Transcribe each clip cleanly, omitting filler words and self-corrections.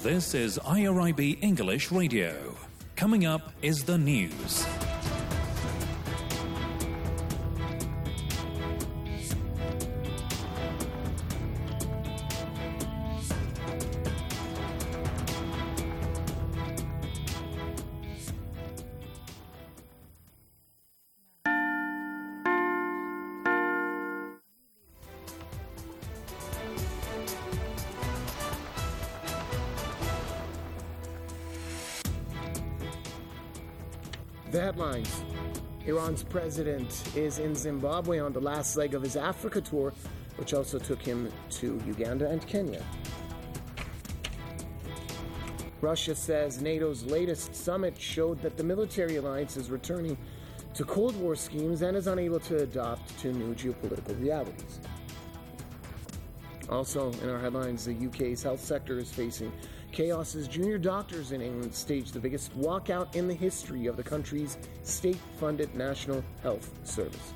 This is IRIB English Radio. Coming up is the news. The headlines. Iran's president is in Zimbabwe on the last leg of his Africa tour, which also took him to Uganda and Kenya. Russia says NATO's latest summit showed that the military alliance is returning to Cold War schemes and is unable to adapt to new geopolitical realities. Also, in our headlines, the UK's health sector is facing chaos as junior doctors in England stage the biggest walkout in the history of the country's state-funded National Health Service.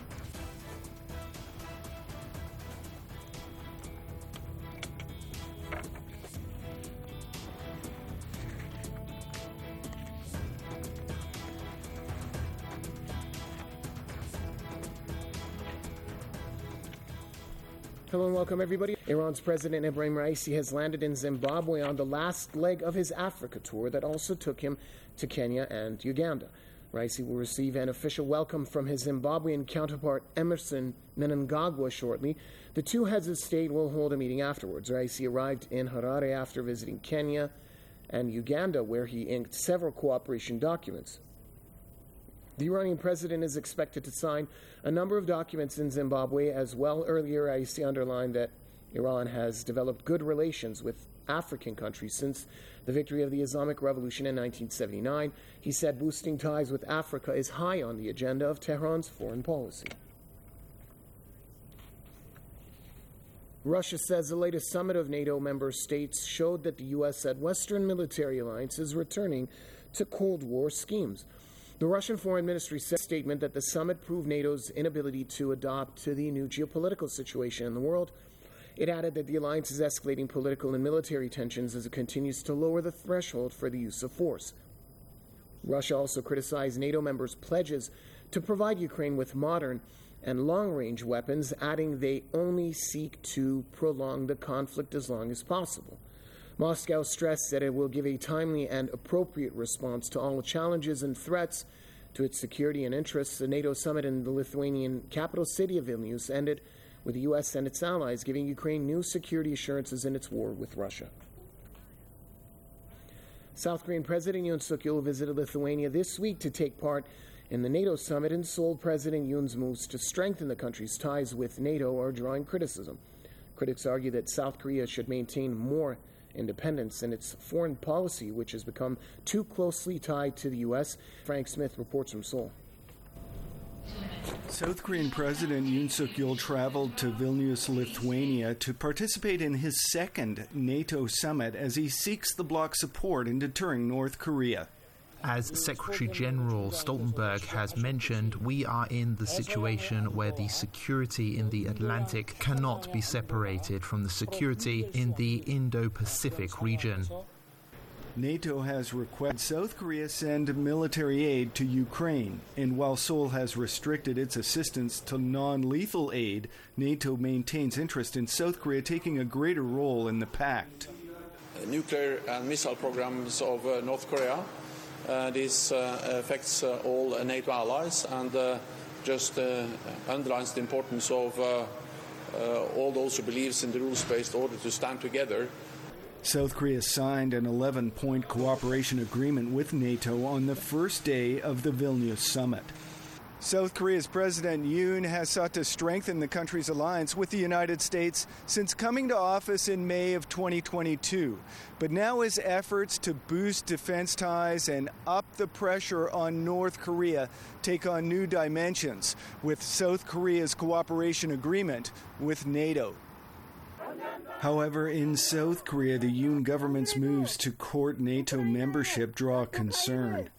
Hello and welcome, everybody. Iran's President Ebrahim Raisi has landed in Zimbabwe on the last leg of his Africa tour that also took him to Kenya and Uganda. Raisi will receive an official welcome from his Zimbabwean counterpart Emerson Mnangagwa shortly. The two heads of state will hold a meeting afterwards. Raisi arrived in Harare after visiting Kenya and Uganda, where he inked several cooperation documents. The Iranian president is expected to sign a number of documents in Zimbabwe as well. Earlier, Raisi underlined that Iran has developed good relations with African countries since the victory of the Islamic Revolution in 1979. He said boosting ties with Africa is high on the agenda of Tehran's foreign policy. Russia says the latest summit of NATO member states showed that the U.S. and Western military alliance is returning to Cold War schemes. The Russian Foreign Ministry said in a statement that the summit proved NATO's inability to adapt to the new geopolitical situation in the world. It added that the alliance is escalating political and military tensions as it continues to lower the threshold for the use of force. Russia also criticized NATO members' pledges to provide Ukraine with modern and long-range weapons, adding they only seek to prolong the conflict as long as possible. Moscow stressed that it will give a timely and appropriate response to all challenges and threats to its security and interests. The NATO summit in the Lithuanian capital city of Vilnius ended with the U.S. and its allies giving Ukraine new security assurances in its war with Russia. South Korean President Yoon Suk-yeol visited Lithuania this week to take part in the NATO summit, and Seoul President Yoon's moves to strengthen the country's ties with NATO are drawing criticism. Critics argue that South Korea should maintain more independence in its foreign policy, which has become too closely tied to the U.S. Frank Smith reports from Seoul. South Korean President Yoon Suk-yeol traveled to Vilnius, Lithuania to participate in his second NATO summit as he seeks the bloc's support in deterring North Korea. As Secretary General Stoltenberg has mentioned, we are in the situation where the security in the Atlantic cannot be separated from the security in the Indo-Pacific region. NATO has requested South Korea send military aid to Ukraine, and while Seoul has restricted its assistance to non-lethal aid, NATO maintains interest in South Korea taking a greater role in the pact. Nuclear and missile programs of North Korea. This affects all NATO allies and just underlines the importance of all those who believe in the rules-based order to stand together. South Korea signed an 11-point cooperation agreement with NATO on the first day of the Vilnius summit. South Korea's President Yoon has sought to strengthen the country's alliance with the United States since coming to office in May of 2022. But now his efforts to boost defense ties and up the pressure on North Korea take on new dimensions with South Korea's cooperation agreement with NATO. However, in South Korea, the Yoon government's moves to court NATO membership draw concern.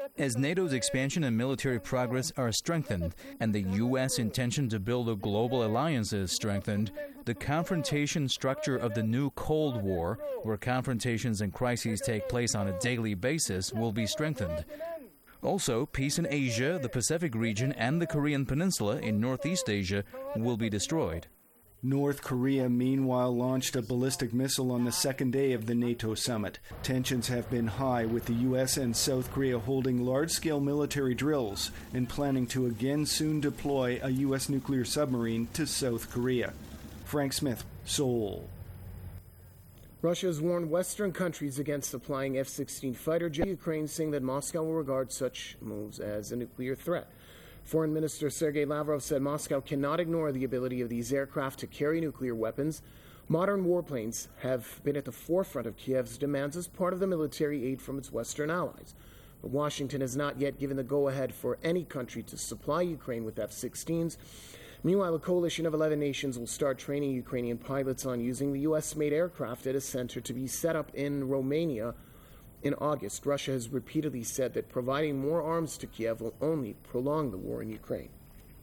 As NATO's expansion and military progress are strengthened, and the U.S. intention to build a global alliance is strengthened, the confrontation structure of the new Cold War, where confrontations and crises take place on a daily basis, will be strengthened. Also, peace in Asia, the Pacific region, and the Korean Peninsula in Northeast Asia will be destroyed. North Korea, meanwhile, launched a ballistic missile on the second day of the NATO summit. Tensions have been high, with the U.S. and South Korea holding large-scale military drills and planning to again soon deploy a U.S. nuclear submarine to South Korea. Frank Smith, Seoul. Russia has warned Western countries against supplying F-16 fighter jets to Ukraine, saying that Moscow will regard such moves as a nuclear threat. Foreign Minister Sergei Lavrov said Moscow cannot ignore the ability of these aircraft to carry nuclear weapons. Modern warplanes have been at the forefront of Kiev's demands as part of the military aid from its Western allies. But Washington has not yet given the go-ahead for any country to supply Ukraine with F-16s. Meanwhile, a coalition of 11 nations will start training Ukrainian pilots on using the U.S.-made aircraft at a center to be set up in Romania in August. Russia has repeatedly said that providing more arms to Kiev will only prolong the war in Ukraine.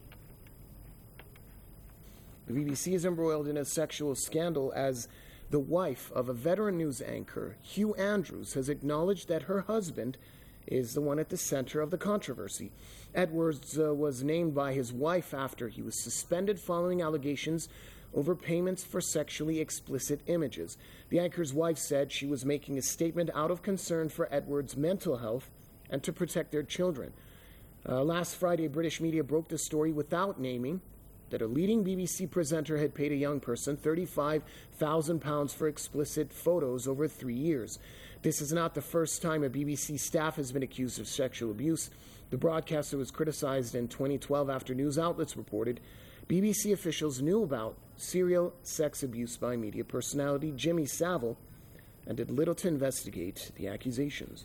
The BBC is embroiled in a sexual scandal as the wife of a veteran news anchor, Hugh Andrews, has acknowledged that her husband is the one at the center of the controversy. Edwards was named by his wife after he was suspended following allegations over payments for sexually explicit images. The anchor's wife said she was making a statement out of concern for Edwards' mental health and to protect their children. Last Friday, British media broke the story without naming that a leading BBC presenter had paid a young person £35,000 for explicit photos over 3 years. This is not the first time a BBC staff has been accused of sexual abuse. The broadcaster was criticized in 2012 after news outlets reported BBC officials knew about serial sex abuse by media personality Jimmy Savile and did little to investigate the accusations.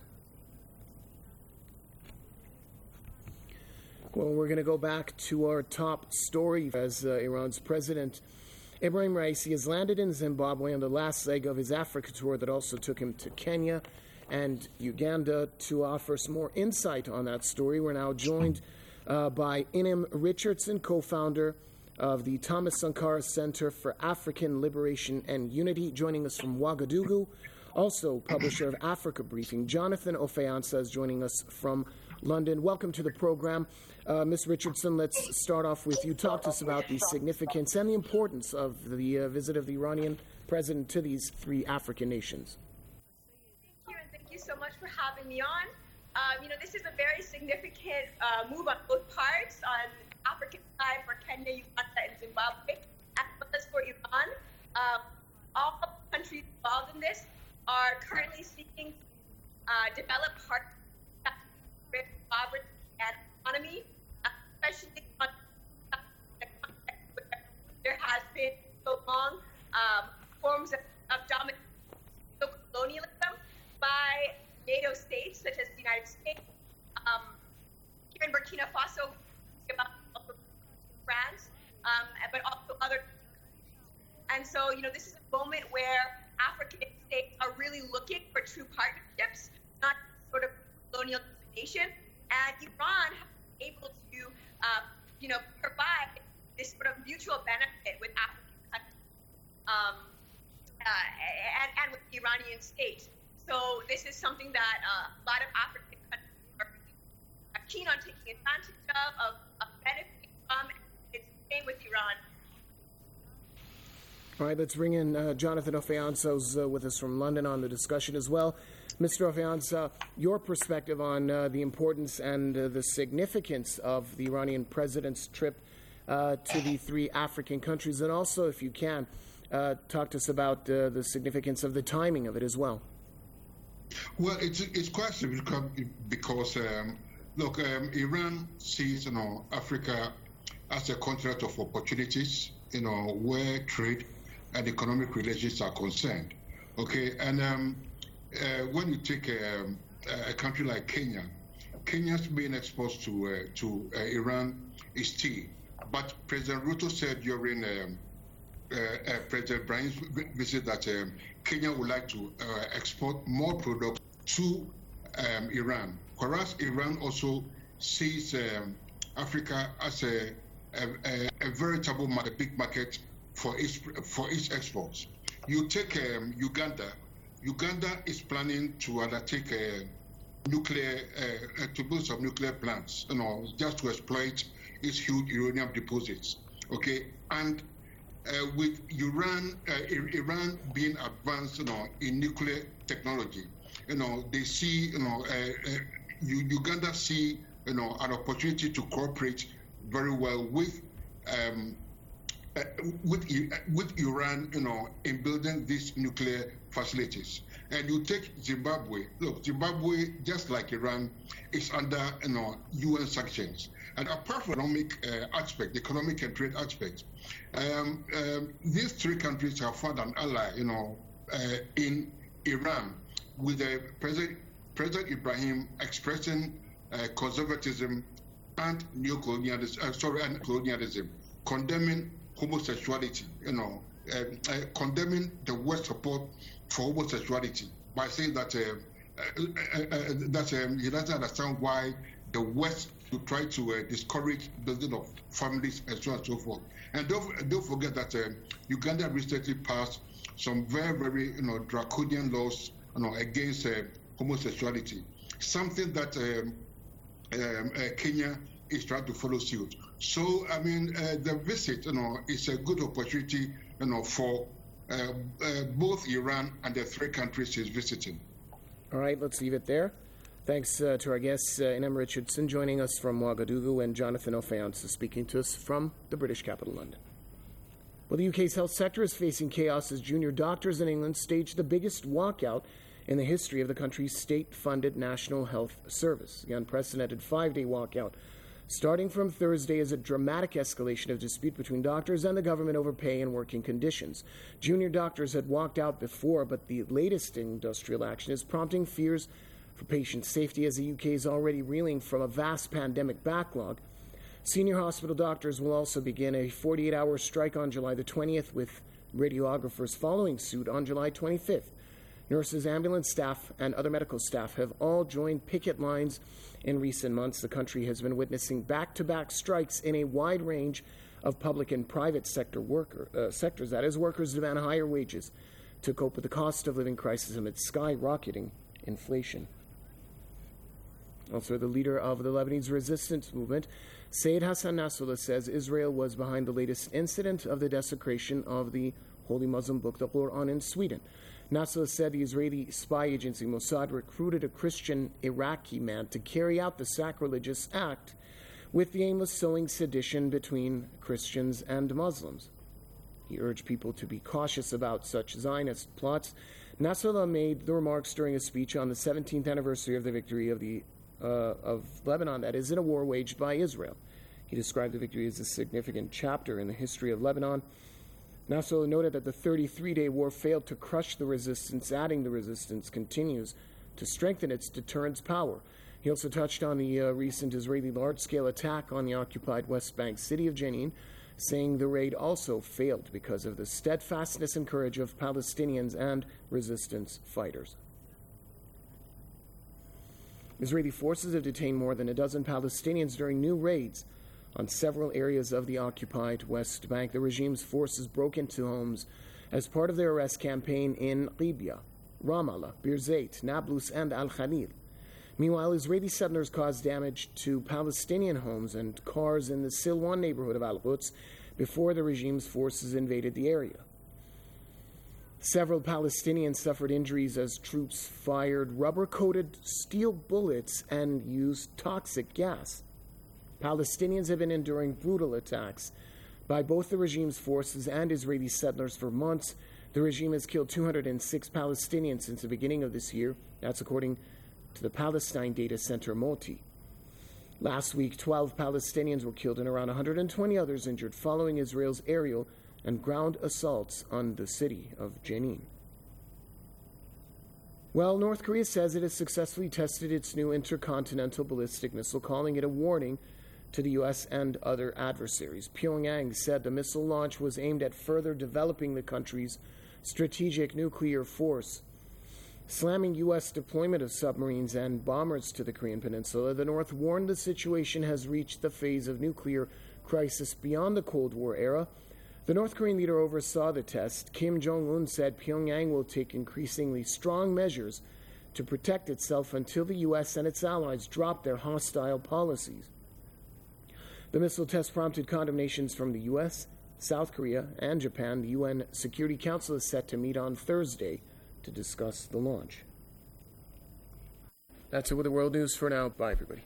Well, we're going to go back to our top story as Iran's President Ebrahim Raisi has landed in Zimbabwe on the last leg of his Africa tour that also took him to Kenya and Uganda. To offer some more insight on that story, we're now joined by Inim Richardson, co-founder of the Thomas Sankara Center for African Liberation and Unity, joining us from Ouagadougou. Also, publisher of Africa Briefing, Jonathan Ofeansa, is joining us from London. Welcome to the program. Ms. Richardson, let's start off with you. Talk to us about the significance and the importance of the visit of the Iranian president to these three African nations. Thank you, and thank you so much for having me on. This is a very significant move on both parts, on African side for Kenya, Uganda, and Zimbabwe, as well as for Iran. All countries involved in this are currently seeking to develop partnerships with poverty and economy, especially on the context where there has been so long forms of dominant colonialism by NATO states such as the United States. Here in Burkina Faso, also France, but also other. And so, this is a moment where African states are really looking for true partnerships, not sort of colonial domination. And Iran has been able to, provide this sort of mutual benefit with African countries and with the Iranian state. So this is something that a lot of African countries are keen on taking advantage of benefiting from. It's the same with Iran. All right, let's bring in Jonathan Ofeansa, who's with us from London on the discussion as well. Mr. Ofeansa, your perspective on the importance and the significance of the Iranian president's trip to the three African countries, and also, if you can, talk to us about the significance of the timing of it as well. Well, it's quite significant because, Iran sees, Africa as a continent of opportunities, where trade and economic relations are concerned. Okay, and when you take a country like Kenya, Kenya's main export to Iran is tea. But President Ruto said during President Ibrahim's visit that Kenya would like to export more products to Iran, whereas Iran also sees Africa as a veritable market, a big market for its exports. You take Uganda. Uganda is planning to undertake to build some nuclear plants, just to exploit its huge uranium deposits. Okay, and with Iran being advanced, in nuclear technology, they see, Uganda see, an opportunity to cooperate very well with Iran, in building these nuclear facilities. And you take Zimbabwe. Look, Zimbabwe, just like Iran, is under UN sanctions. And apart from economic and trade aspects, these three countries have found an ally, in Iran, with President Ibrahim expressing conservatism and colonialism, condemning homosexuality, condemning the West support for homosexuality by saying that he doesn't understand why the West should try to discourage building of families and so on and so forth. And don't forget that Uganda recently passed some very, very draconian laws against homosexuality, something that Kenya is trying to follow suit. So, I mean, the visit, is a good opportunity, for both Iran and the three countries he's visiting. All right, let's leave it there. Thanks to our guests, Inem Richardson joining us from Ouagadougou and Jonathan Ofeance speaking to us from the British capital, London. Well, the UK's health sector is facing chaos as junior doctors in England stage the biggest walkout in the history of the country's state-funded National Health Service. The unprecedented 5-day walkout starting from Thursday is a dramatic escalation of dispute between doctors and the government over pay and working conditions. Junior doctors had walked out before, but the latest industrial action is prompting fears for patient safety as the UK is already reeling from a vast pandemic backlog. Senior hospital doctors will also begin a 48-hour strike on July the 20th, with radiographers following suit on July 25th. Nurses, ambulance staff, and other medical staff have all joined picket lines in recent months. The country has been witnessing back-to-back strikes in a wide range of public and private sector sectors. That is, workers demand higher wages to cope with the cost of living crisis amid skyrocketing inflation. Also, the leader of the Lebanese resistance movement, Sayyid Hassan Nasrallah, says Israel was behind the latest incident of the desecration of the holy Muslim book, the Quran, in Sweden. Nasrallah said the Israeli spy agency Mossad recruited a Christian Iraqi man to carry out the sacrilegious act with the aim of sowing sedition between Christians and Muslims. He urged people to be cautious about such Zionist plots. Nasrallah made the remarks during a speech on the 17th anniversary of the victory of Lebanon, that is, in a war waged by Israel. He described the victory as a significant chapter in the history of Lebanon. Nasrallah noted that the 33-day war failed to crush the resistance, adding the resistance continues to strengthen its deterrence power. He also touched on the recent Israeli large-scale attack on the occupied West Bank city of Jenin, saying the raid also failed because of the steadfastness and courage of Palestinians and resistance fighters. Israeli forces have detained more than a dozen Palestinians during new raids on several areas of the occupied West Bank. The regime's forces broke into homes as part of their arrest campaign in Libya, Ramallah, Birzeit, Nablus, and Al-Khalil. Meanwhile, Israeli settlers caused damage to Palestinian homes and cars in the Silwan neighborhood of Al-Quds before the regime's forces invaded the area. Several Palestinians suffered injuries as troops fired rubber-coated steel bullets and used toxic gas. Palestinians have been enduring brutal attacks by both the regime's forces and Israeli settlers for months. The regime has killed 206 Palestinians since the beginning of this year. That's according to the Palestine data center Moti. Last week, 12 Palestinians were killed and around 120 others injured following Israel's aerial and ground assaults on the city of Jenin. Well, North Korea says it has successfully tested its new intercontinental ballistic missile, calling it a warning to the U.S. and other adversaries. Pyongyang said the missile launch was aimed at further developing the country's strategic nuclear force. Slamming U.S. deployment of submarines and bombers to the Korean Peninsula, the North warned the situation has reached the phase of nuclear crisis beyond the Cold War era. The North Korean leader oversaw the test. Kim Jong-un said Pyongyang will take increasingly strong measures to protect itself until the U.S. and its allies drop their hostile policies. The missile test prompted condemnations from the U.S., South Korea, and Japan. The UN Security Council is set to meet on Thursday to discuss the launch. That's it with the world news for now. Bye, everybody.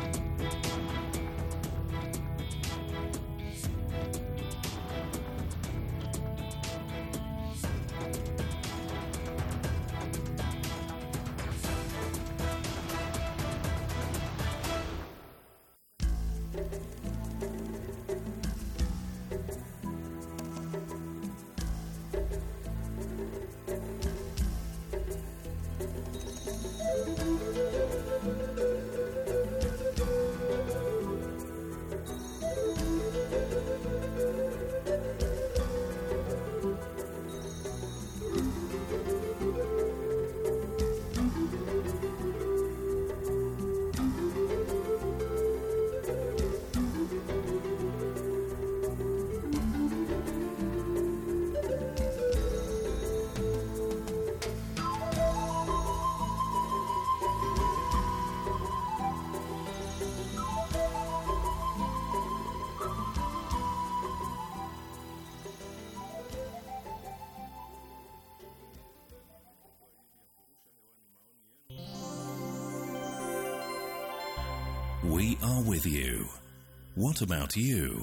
We are with you. What about you?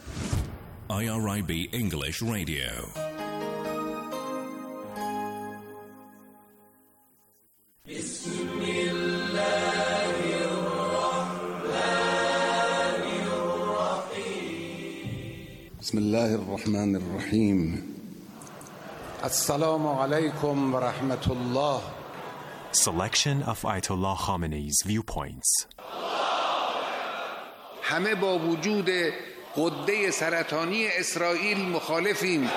IRIB English Radio. بسم الله الرحمن الرحيم. السلام عليكم ورحمة الله. Selection of Ayatollah Khamenei's viewpoints. همه با وجود غده سرطانی اسرائیل مخالفیم.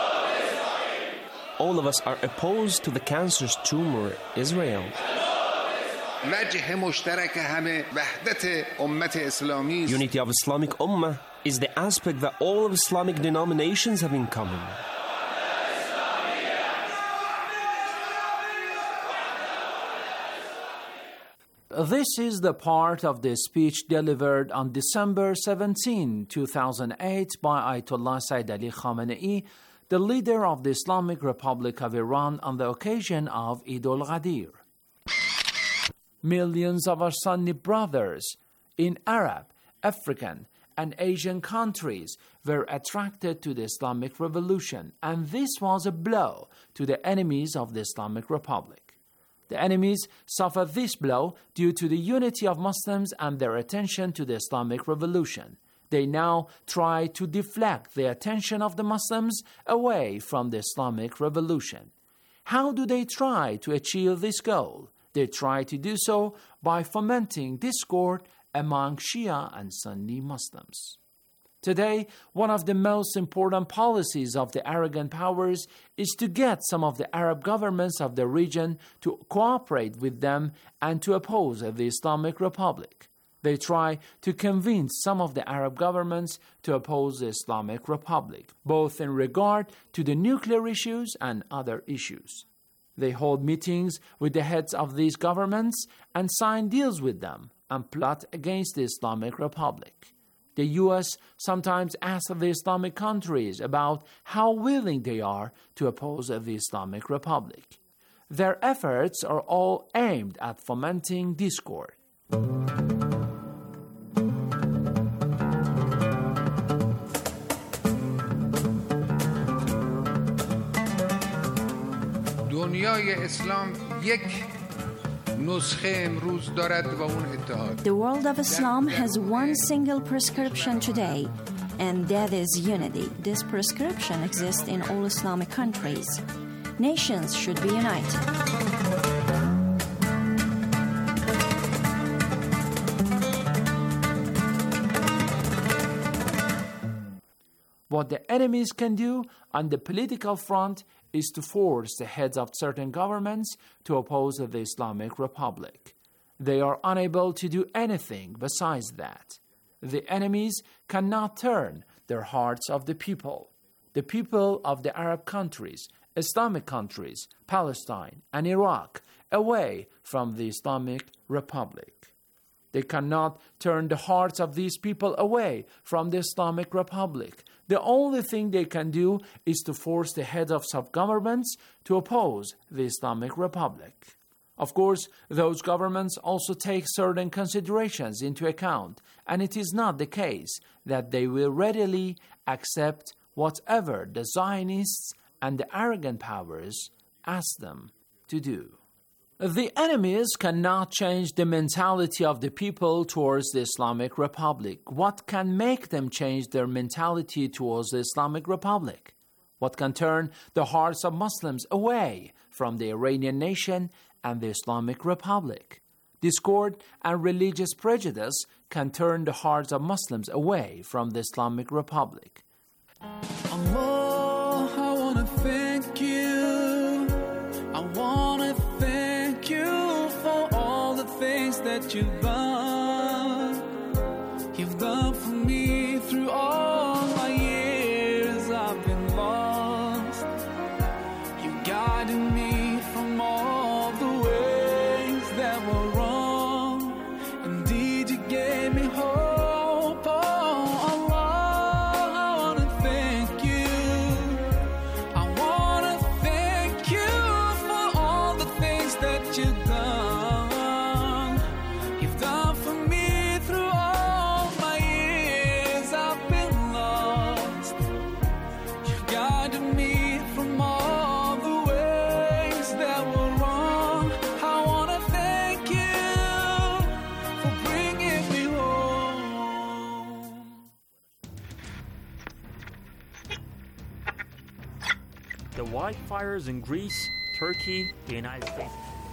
All of us are opposed to the cancerous tumor Israel. وجه مشترک همه وحدت امت اسلامی. Unity of Islamic Ummah is the aspect that all of Islamic denominations have in common. This is the part of the speech delivered on December 17, 2008 by Ayatollah Sayyid Ali Khamenei, the leader of the Islamic Republic of Iran, on the occasion of Eid al-Ghadir. Millions of our Sunni brothers in Arab, African, and Asian countries were attracted to the Islamic Revolution, and this was a blow to the enemies of the Islamic Republic. The enemies suffered this blow due to the unity of Muslims and their attention to the Islamic Revolution. They now try to deflect the attention of the Muslims away from the Islamic Revolution. How do they try to achieve this goal? They try to do so by fomenting discord among Shia and Sunni Muslims. Today, one of the most important policies of the arrogant powers is to get some of the Arab governments of the region to cooperate with them and to oppose the Islamic Republic. They try to convince some of the Arab governments to oppose the Islamic Republic, both in regard to the nuclear issues and other issues. They hold meetings with the heads of these governments and sign deals with them and plot against the Islamic Republic. The U.S. sometimes asks the Islamic countries about how willing they are to oppose the Islamic Republic. Their efforts are all aimed at fomenting discord. دنیای اسلام یک The world of Islam has one single prescription today, and that is unity. This prescription exists in all Islamic countries. Nations should be united. What the enemies can do on the political front is to force the heads of certain governments to oppose the Islamic Republic. They are unable to do anything besides that. The enemies cannot turn their hearts of the people of the Arab countries, Islamic countries, Palestine and Iraq, away from the Islamic Republic. They cannot turn the hearts of these people away from the Islamic Republic. The only thing they can do is to force the heads of sub-governments to oppose the Islamic Republic. Of course, those governments also take certain considerations into account, and it is not the case that they will readily accept whatever the Zionists and the arrogant powers ask them to do. The enemies cannot change the mentality of the people towards the Islamic Republic. What can make them change their mentality towards the Islamic Republic? What can turn the hearts of Muslims away from the Iranian nation and the Islamic Republic? Discord and religious prejudice can turn the hearts of Muslims away from the Islamic Republic. Allah, I want to thank you. I want to thank you for all the things that you've done. You've done for me through all my years I've been lost. You guided me from all the ways that were wrong. Indeed, you gave me hope. Wildfires in Greece, Turkey, the United States.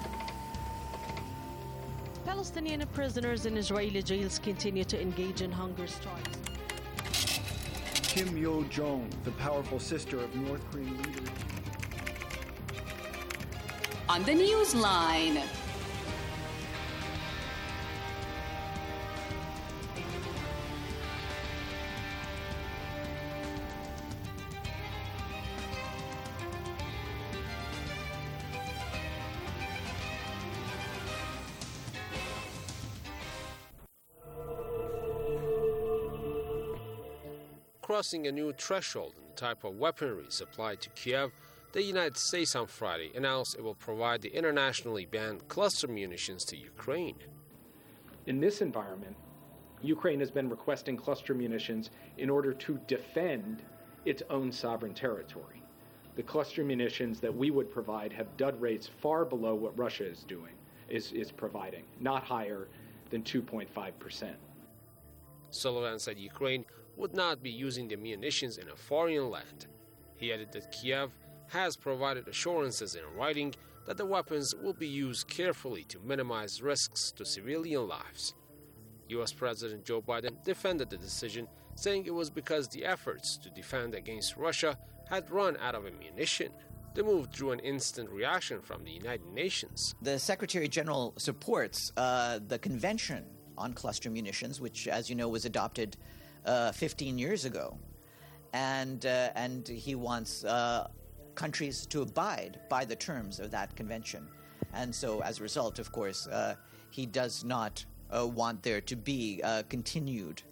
Palestinian prisoners in Israeli jails continue to engage in hunger strikes. Kim Yo-jong, the powerful sister of North Korean leader. On the Newsline. Crossing a new threshold in the type of weaponry supplied to Kiev, the United States on Friday announced it will provide the internationally banned cluster munitions to Ukraine. In this environment, Ukraine has been requesting cluster munitions in order to defend its own sovereign territory. The cluster munitions that we would provide have dud rates far below what Russia is providing, not higher than 2.5%. Sullivan said Ukraine would not be using the munitions in a foreign land. He added that Kiev has provided assurances in writing that the weapons will be used carefully to minimize risks to civilian lives. U.S. President Joe Biden defended the decision, saying it was because the efforts to defend against Russia had run out of ammunition. The move drew an instant reaction from the United Nations. The Secretary General supports the Convention on Cluster Munitions, which, as you know, was adopted 15 years ago, and he wants countries to abide by the terms of that convention. And so, as a result, of course, he does not want there to be continued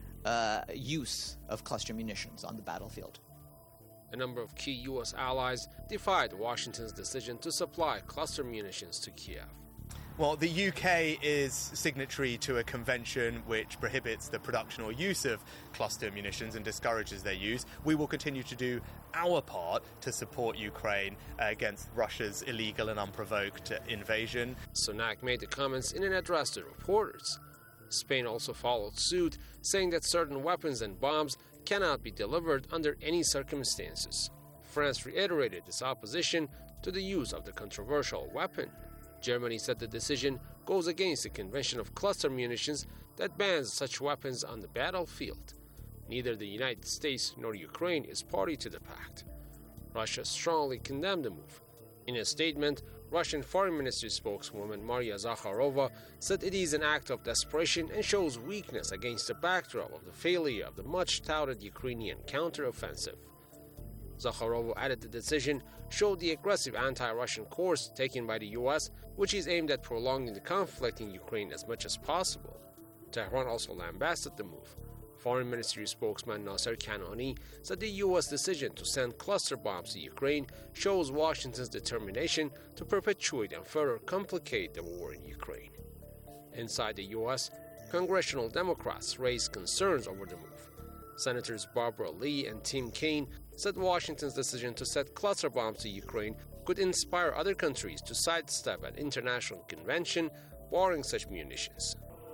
use of cluster munitions on the battlefield. A number of key U.S. allies defied Washington's decision to supply cluster munitions to Kiev. Well, the UK is signatory to a convention which prohibits the production or use of cluster munitions and discourages their use. We will continue to do our part to support Ukraine against Russia's illegal and unprovoked invasion. Sunak made the comments in an address to reporters. Spain also followed suit, saying that certain weapons and bombs cannot be delivered under any circumstances. France reiterated its opposition to the use of the controversial weapon. Germany said the decision goes against the Convention of Cluster Munitions that bans such weapons on the battlefield. Neither the United States nor Ukraine is party to the pact. Russia strongly condemned the move. In a statement, Russian Foreign Ministry spokeswoman Maria Zakharova said it is an act of desperation and shows weakness against the backdrop of the failure of the much-touted Ukrainian counteroffensive. Zakharova added the decision showed the aggressive anti-Russian course taken by the U.S., which is aimed at prolonging the conflict in Ukraine as much as possible. Tehran also lambasted the move. Foreign Ministry spokesman Nasser Kanani said the U.S. decision to send cluster bombs to Ukraine shows Washington's determination to perpetuate and further complicate the war in Ukraine. Inside the U.S., congressional Democrats raised concerns over the move. Senators Barbara Lee and Tim Kaine said Washington's decision to set cluster bombs to Ukraine could inspire other countries to sidestep an international convention barring such munitions.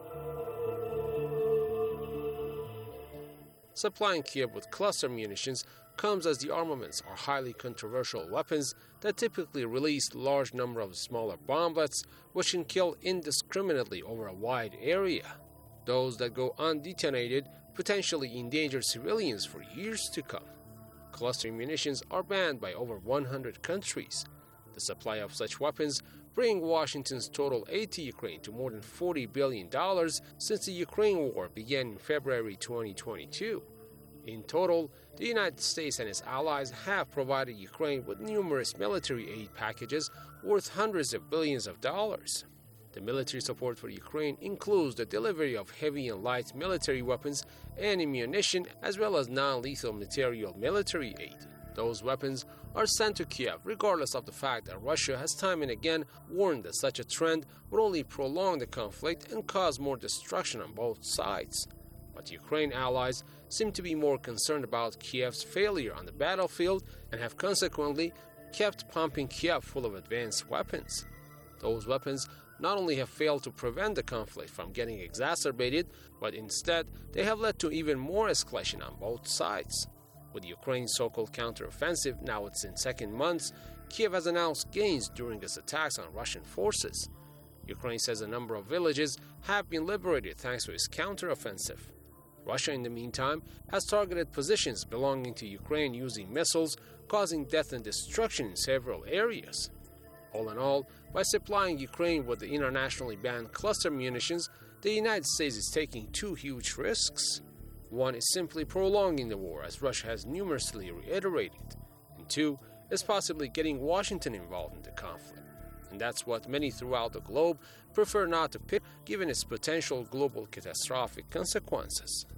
Supplying Kiev with cluster munitions comes as the armaments are highly controversial weapons that typically release a large number of smaller bomblets which can kill indiscriminately over a wide area. Those that go undetonated potentially endanger civilians for years to come. Cluster munitions are banned by over 100 countries. The supply of such weapons bring Washington's total aid to Ukraine to more than $40 billion since the Ukraine war began in February 2022. In total, the United States and its allies have provided Ukraine with numerous military aid packages worth hundreds of billions of dollars. The military support for Ukraine includes the delivery of heavy and light military weapons and ammunition, as well as non-lethal material military aid. Those weapons are sent to Kiev regardless of the fact that Russia has time and again warned that such a trend would only prolong the conflict and cause more destruction on both sides. But Ukraine allies seem to be more concerned about Kiev's failure on the battlefield and have consequently kept pumping Kiev full of advanced weapons. Those weapons not only have failed to prevent the conflict from getting exacerbated, but instead they have led to even more escalation on both sides. With Ukraine's so-called counteroffensive now its in second month, Kiev has announced gains during its attacks on Russian forces. Ukraine says a number of villages have been liberated thanks to its counteroffensive. Russia, in the meantime, has targeted positions belonging to Ukraine using missiles, causing death and destruction in several areas. All in all, by supplying Ukraine with the internationally banned cluster munitions, the United States is taking two huge risks. One is simply prolonging the war, as Russia has numerously reiterated, and two is possibly getting Washington involved in the conflict. And that's what many throughout the globe prefer not to pick, given its potential global catastrophic consequences.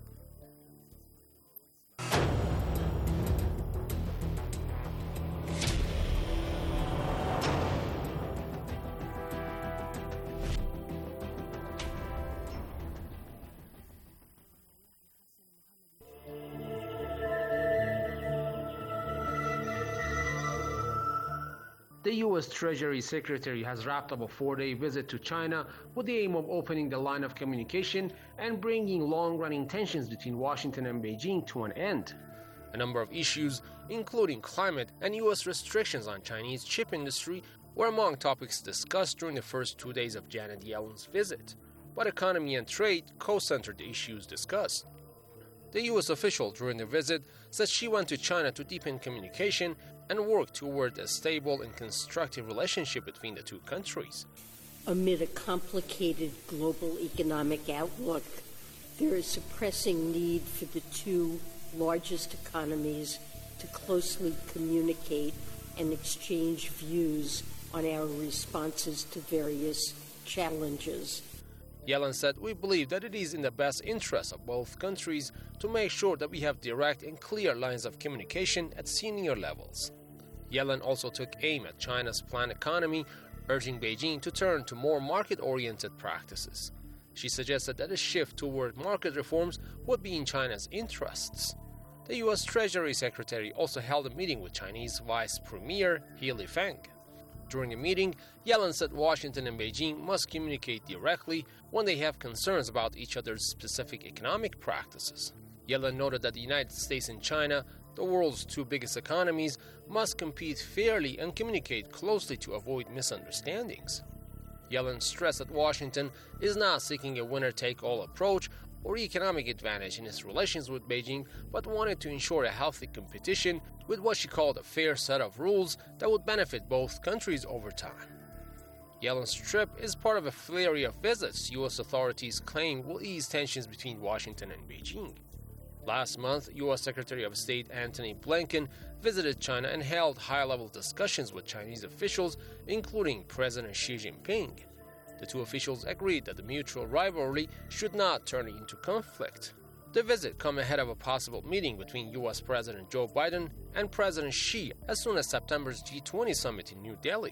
The U.S. Treasury Secretary has wrapped up a 4-day visit to China with the aim of opening the line of communication and bringing long-running tensions between Washington and Beijing to an end. A number of issues, including climate and U.S. restrictions on Chinese chip industry, were among topics discussed during the first 2 days of Janet Yellen's visit, but economy and trade co-centered the issues discussed. The U.S. official during the visit said she went to China to deepen communication and work toward a stable and constructive relationship between the two countries. Amid a complicated global economic outlook, there is a pressing need for the two largest economies to closely communicate and exchange views on our responses to various challenges. Yellen said, "We believe that it is in the best interest of both countries to make sure that we have direct and clear lines of communication at senior levels." Yellen also took aim at China's planned economy, urging Beijing to turn to more market-oriented practices. She suggested that a shift toward market reforms would be in China's interests. The U.S. Treasury Secretary also held a meeting with Chinese Vice Premier He Lifeng. During the meeting, Yellen said Washington and Beijing must communicate directly when they have concerns about each other's specific economic practices. Yellen noted that the United States and China, the world's two biggest economies, must compete fairly and communicate closely to avoid misunderstandings. Yellen stressed that Washington is not seeking a winner-take-all approach or economic advantage in its relations with Beijing, but wanted to ensure a healthy competition with what she called a fair set of rules that would benefit both countries over time. Yellen's trip is part of a flurry of visits U.S. authorities claim will ease tensions between Washington and Beijing. Last month, U.S. Secretary of State Antony Blinken visited China and held high-level discussions with Chinese officials, including President Xi Jinping. The two officials agreed that the mutual rivalry should not turn into conflict. The visit comes ahead of a possible meeting between U.S. President Joe Biden and President Xi as soon as September's G20 summit in New Delhi.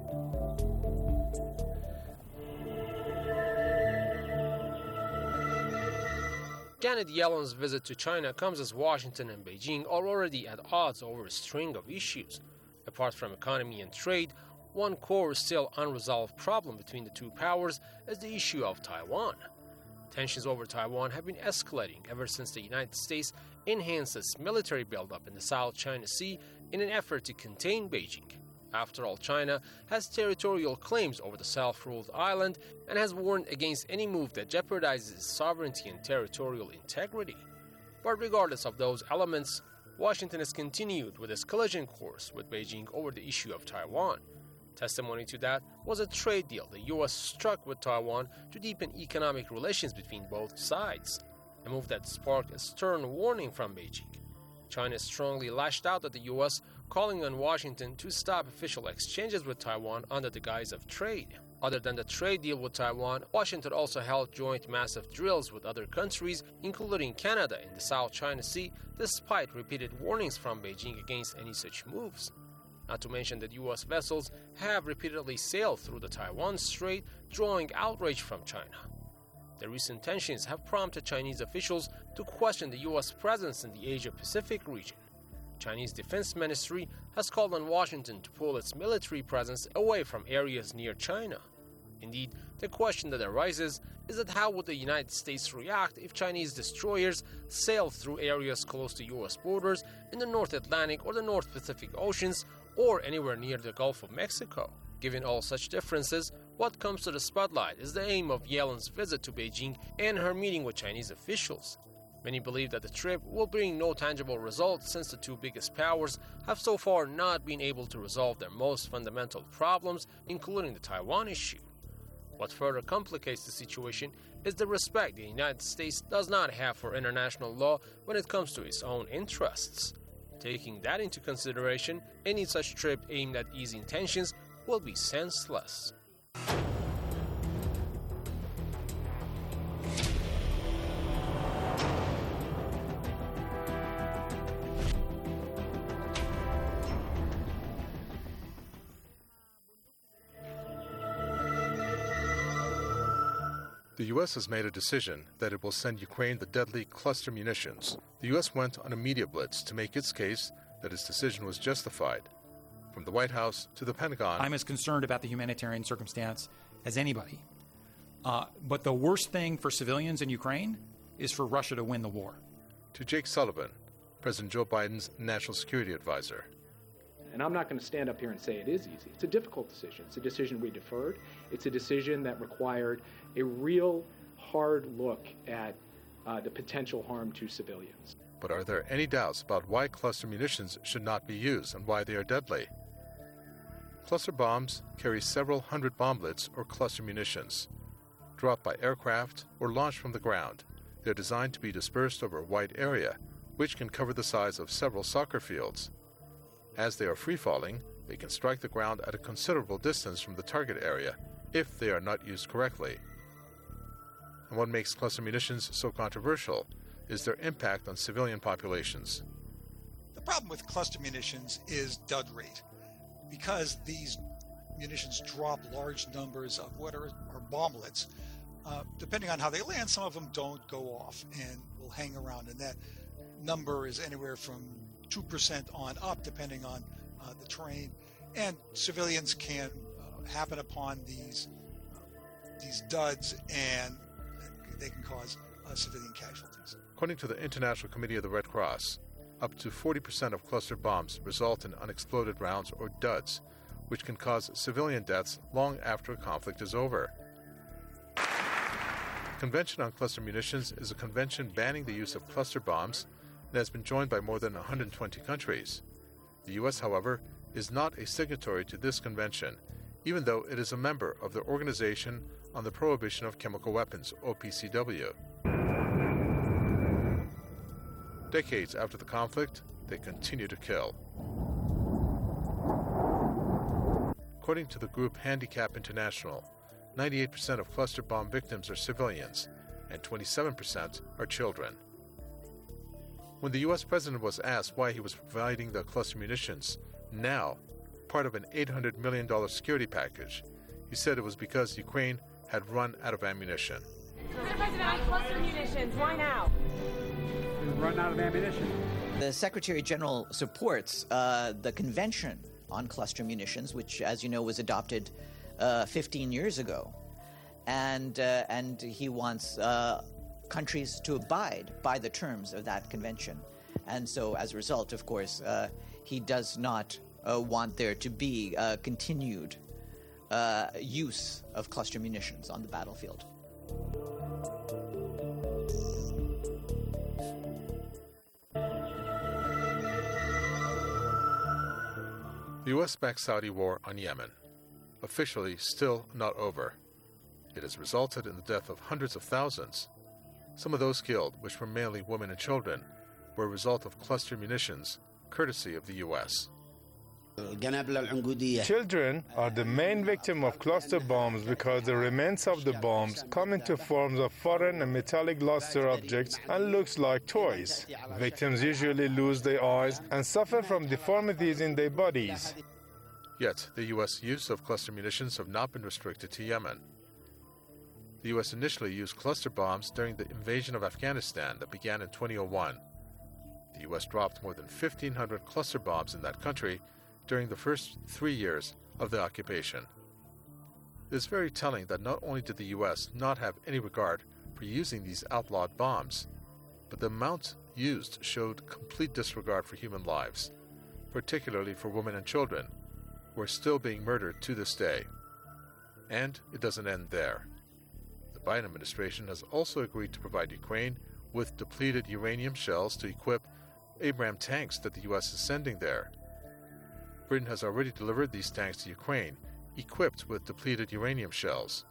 Janet Yellen's visit to China comes as Washington and Beijing are already at odds over a string of issues. Apart from economy and trade, one core still unresolved problem between the two powers is the issue of Taiwan. Tensions over Taiwan have been escalating ever since the United States enhanced its military buildup in the South China Sea in an effort to contain Beijing. After all, China has territorial claims over the self-ruled island and has warned against any move that jeopardizes its sovereignty and territorial integrity. But regardless of those elements, Washington has continued with its collision course with Beijing over the issue of Taiwan. Testimony to that was a trade deal the U.S. struck with Taiwan to deepen economic relations between both sides, a move that sparked a stern warning from Beijing. China strongly lashed out at the U.S., calling on Washington to stop official exchanges with Taiwan under the guise of trade. Other than the trade deal with Taiwan, Washington also held joint massive drills with other countries, including Canada in the South China Sea, despite repeated warnings from Beijing against any such moves. Not to mention that U.S. vessels have repeatedly sailed through the Taiwan Strait, drawing outrage from China. The recent tensions have prompted Chinese officials to question the U.S. presence in the Asia-Pacific region. Chinese Defense Ministry has called on Washington to pull its military presence away from areas near China. Indeed, the question that arises is that how would the United States react if Chinese destroyers sail through areas close to U.S. borders in the North Atlantic or the North Pacific Oceans or anywhere near the Gulf of Mexico? Given all such differences, what comes to the spotlight is the aim of Yellen's visit to Beijing and her meeting with Chinese officials. Many believe that the trip will bring no tangible results since the two biggest powers have so far not been able to resolve their most fundamental problems, including the Taiwan issue. What further complicates the situation is the respect the United States does not have for international law when it comes to its own interests. Taking that into consideration, any such trip aimed at easing tensions will be senseless. The U.S. has made a decision that it will send Ukraine the deadly cluster munitions. The U.S. went on a media blitz to make its case that its decision was justified. From the White House to the Pentagon, I'm as concerned about the humanitarian circumstance as anybody. But the worst thing for civilians in Ukraine is for Russia to win the war. To Jake Sullivan, President Joe Biden's national security advisor. And I'm not going to stand up here and say it is easy. It's a difficult decision. It's a decision we deferred. It's a decision that required a real hard look at the potential harm to civilians. But are there any doubts about why cluster munitions should not be used and why they are deadly? Cluster bombs carry several hundred bomblets or cluster munitions. Dropped by aircraft or launched from the ground, they are designed to be dispersed over a wide area, which can cover the size of several soccer fields. As they are free-falling, they can strike the ground at a considerable distance from the target area if they are not used correctly. And what makes cluster munitions so controversial is their impact on civilian populations. The problem with cluster munitions is dud rate. Because these munitions drop large numbers of what are bomblets, depending on how they land, some of them don't go off and will hang around, and that number is anywhere from 2% on up, depending on the terrain. And civilians can happen upon these duds, and they can cause civilian casualties. According to the International Committee of the Red Cross, up to 40% of cluster bombs result in unexploded rounds or duds, which can cause civilian deaths long after a conflict is over. The Convention on Cluster Munitions is a convention banning the use of cluster bombs and has been joined by more than 120 countries. The U.S., however, is not a signatory to this convention, even though it is a member of the Organization on the Prohibition of Chemical Weapons, OPCW. Decades after the conflict, they continue to kill. According to the group Handicap International, 98% of cluster bomb victims are civilians, and 27% are children. When the U.S. president was asked why he was providing the cluster munitions now, part of an $800 million security package, he said it was because Ukraine had run out of ammunition. Mr. President, on cluster munitions, why now? We've run out of ammunition. The Secretary General supports the Convention on Cluster Munitions, which, as you know, was adopted 15 years ago. And he wants countries to abide by the terms of that convention. And so, as a result, of course, he does not want there to be continued use of cluster munitions on the battlefield. The U.S.-backed Saudi war on Yemen, officially still not over. It has resulted in the death of hundreds of thousands. Some of those killed, which were mainly women and children, were a result of cluster munitions, courtesy of the U.S. Children are the main victim of cluster bombs because the remains of the bombs come into forms of foreign and metallic luster objects and looks like toys. Victims usually lose their eyes and suffer from deformities in their bodies. Yet, the U.S. use of cluster munitions have not been restricted to Yemen. The U.S. initially used cluster bombs during the invasion of Afghanistan that began in 2001. The U.S. dropped more than 1,500 cluster bombs in that country during the first 3 years of the occupation. It is very telling that not only did the U.S. not have any regard for using these outlawed bombs, but the amount used showed complete disregard for human lives, particularly for women and children, who are still being murdered to this day. And it doesn't end there. The Biden administration has also agreed to provide Ukraine with depleted uranium shells to equip Abrams tanks that the U.S. is sending there. Britain has already delivered these tanks to Ukraine, equipped with depleted uranium shells.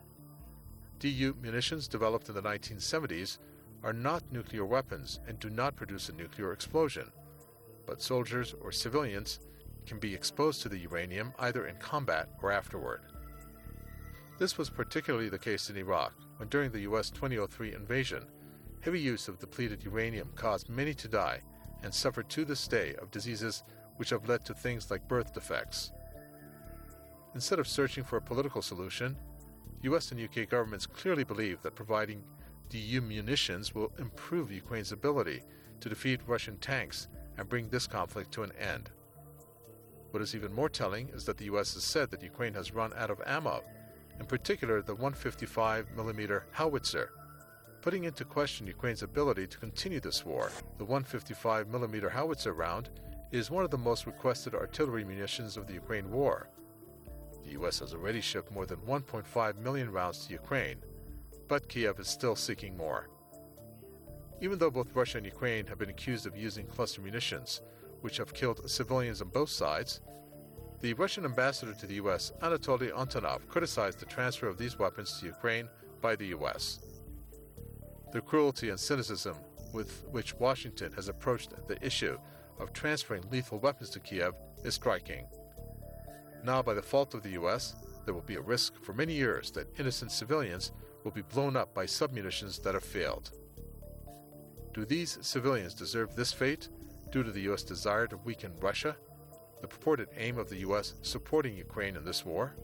DU munitions developed in the 1970s are not nuclear weapons and do not produce a nuclear explosion, but soldiers or civilians can be exposed to the uranium either in combat or afterward. This was particularly the case in Iraq, when during the U.S. 2003 invasion, heavy use of depleted uranium caused many to die and suffer to this day of diseases which have led to things like birth defects. Instead of searching for a political solution, U.S. and UK governments clearly believe that providing DU munitions will improve Ukraine's ability to defeat Russian tanks and bring this conflict to an end. What is even more telling is that the U.S. has said that Ukraine has run out of ammo, in particular the 155mm howitzer, putting into question Ukraine's ability to continue this war. The 155mm howitzer round is one of the most requested artillery munitions of the Ukraine war. The U.S. has already shipped more than 1.5 million rounds to Ukraine, but Kiev is still seeking more. Even though both Russia and Ukraine have been accused of using cluster munitions, which have killed civilians on both sides, the Russian ambassador to the U.S., Anatoly Antonov, criticized the transfer of these weapons to Ukraine by the U.S. The cruelty and cynicism with which Washington has approached the issue of transferring lethal weapons to Kiev is striking. Now, by the fault of the U.S., there will be a risk for many years that innocent civilians will be blown up by submunitions that have failed. Do these civilians deserve this fate due to the U.S. desire to weaken Russia, the purported aim of the U.S. supporting Ukraine in this war?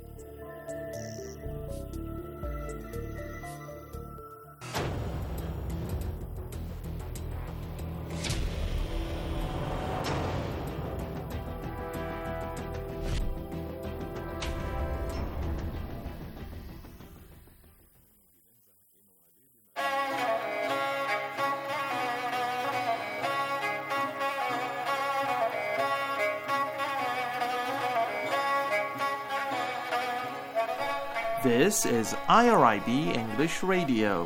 This is IRIB English Radio.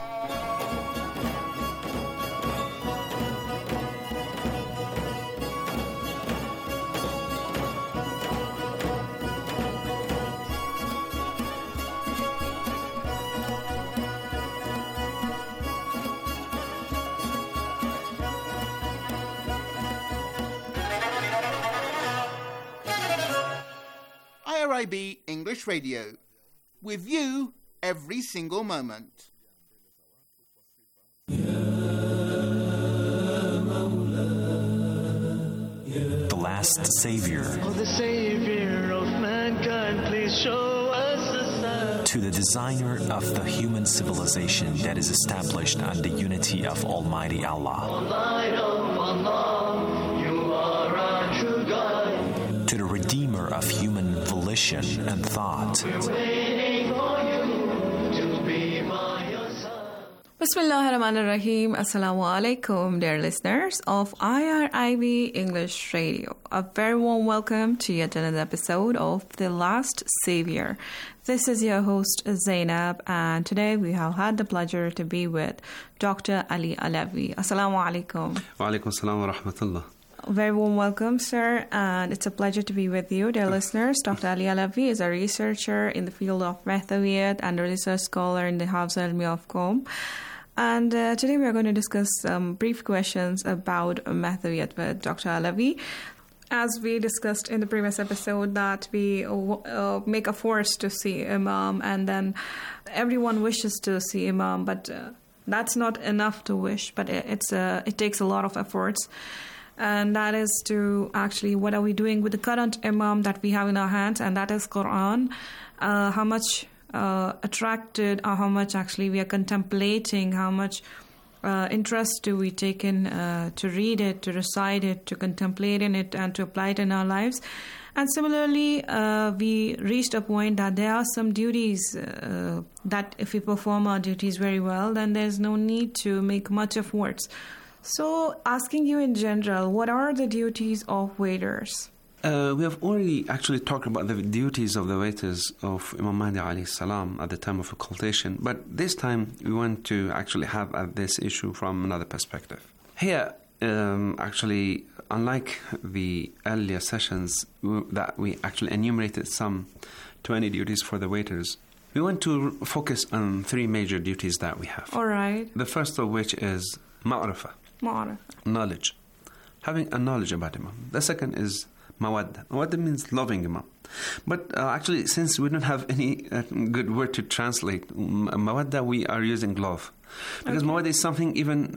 IRIB English Radio, with you every single moment. The last Savior. Oh, the Savior of mankind, please show us the sign. To the designer of the human civilization that is established on the unity of Almighty Allah. Light of Allah, you are our true guide. To the redeemer of human volition and thought. We're waiting for you to be by your side. Bismillahir Rahmanir Rahim. Assalamu alaikum, dear listeners of IRIB English Radio. A very warm welcome to yet another episode of The Last Savior. This is your host Zainab, and today we have had the pleasure to be with Dr. Ali Alavi. Assalamu alaikum. Wa alaikum assalam wa rahmatullah. Very warm welcome, sir, and it's a pleasure to be with you, dear listeners. Dr. Ali Alavi is a researcher in the field of Mathawiyat and a research scholar in the Hafza Ilmi of Qom. And today we are going to discuss some brief questions about Mathawiyat with Dr. Alavi. As we discussed in the previous episode, that we make a force to see Imam, and then everyone wishes to see Imam, but that's not enough to wish, but it takes a lot of efforts. And that is to actually, what are we doing with the current Imam that we have in our hands, and that is Quran. How much attracted, or how much actually we are contemplating, how much interest do we take in to read it, to recite it, to contemplate in it, and to apply it in our lives. And similarly, we reached a point that there are some duties that if we perform our duties very well, then there's no need to make much efforts. So, asking you in general, what are the duties of waiters? We have already actually talked about the duties of the waiters of Imam Mahdi alayhi salam at the time of occultation, but this time we want to actually have this issue from another perspective. Here, actually, unlike the earlier sessions that we actually enumerated some 20 duties for the waiters, we want to focus on three major duties that we have. All right. The first of which is ma'rifah. Knowledge. Having a knowledge about Imam. The second is mawadda. Mawadda means loving Imam. But actually, since we don't have any good word to translate mawadda, we are using love. Because mawadda is something even